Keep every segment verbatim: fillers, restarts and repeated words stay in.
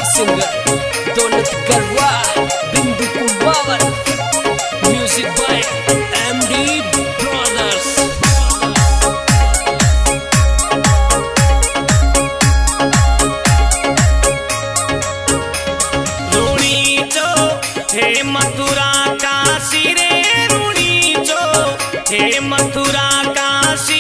Singer Daulat गरवा बिंदु कुंवावर, music by MD brothers. रूणी चो हे मथुरा काशी रे, रूणी चो हे मथुरा काशी,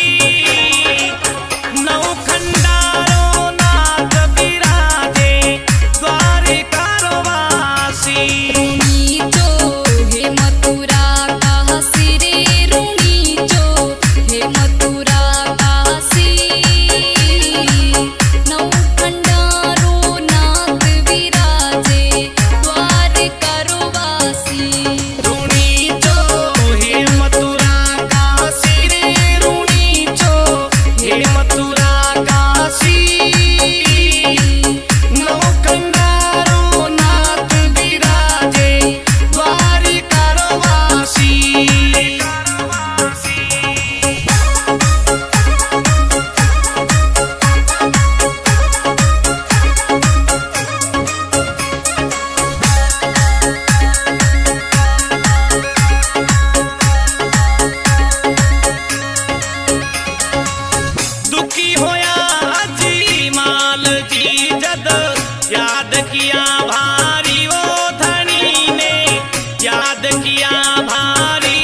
याद किया भारी वो धनी ने, याद किया भारी।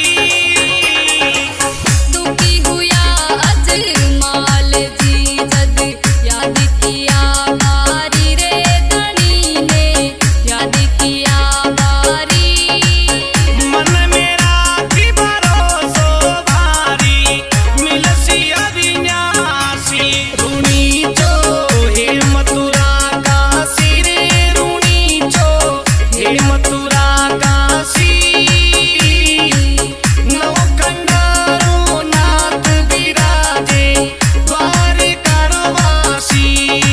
दुखी हुआ अजमाल जी जद, याद किया भारी रे धनी ने, याद किया भारी। मन मेरा की भरोसो भारी, मिलसी अविनाशी। रूणी चो हे मथुरा मथुरा काशी, नवकंडारो नाथ विराजे, द्वारकावासी।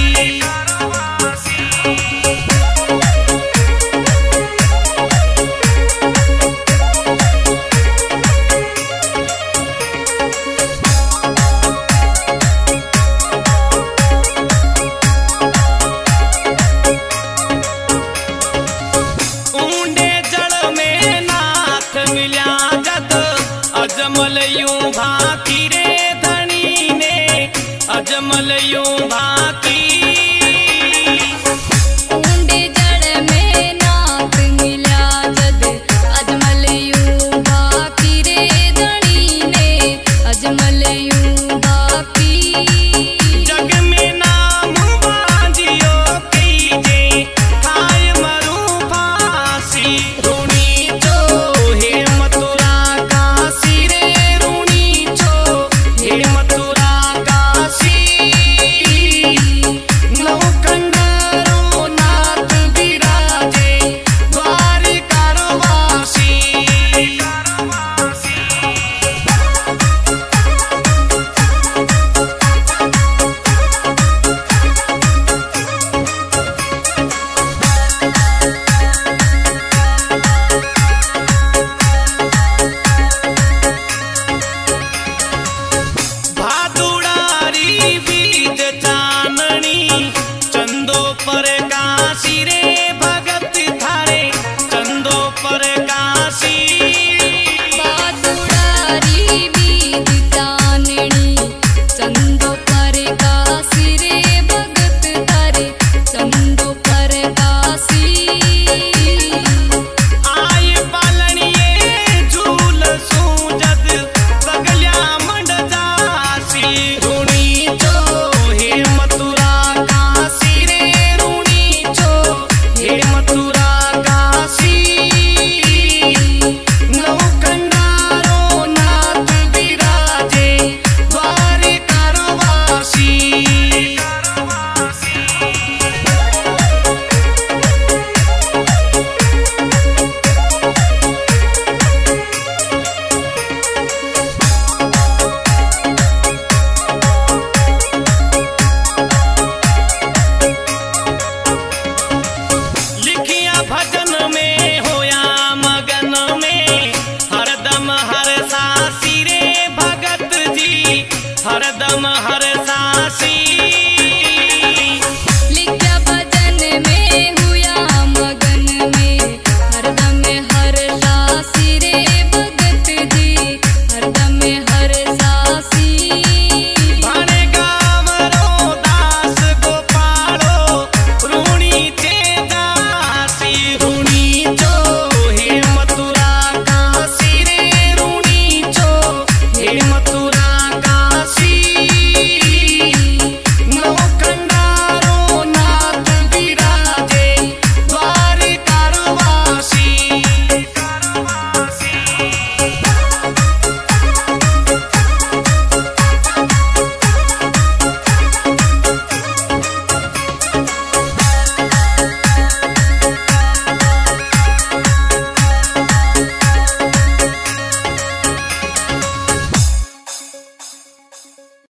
अजमल यूं भाकी रे धनी ने, अजमल यूं भाकी। ऊंडे जड़ में नाथ मिला जद, अजमल यूं भाकी रे धनी ने, अजमल यूं भाकी। जग में नाम बाजियो कीजे, खाए मरू फांसी। रूणी चो हे मथुरा पर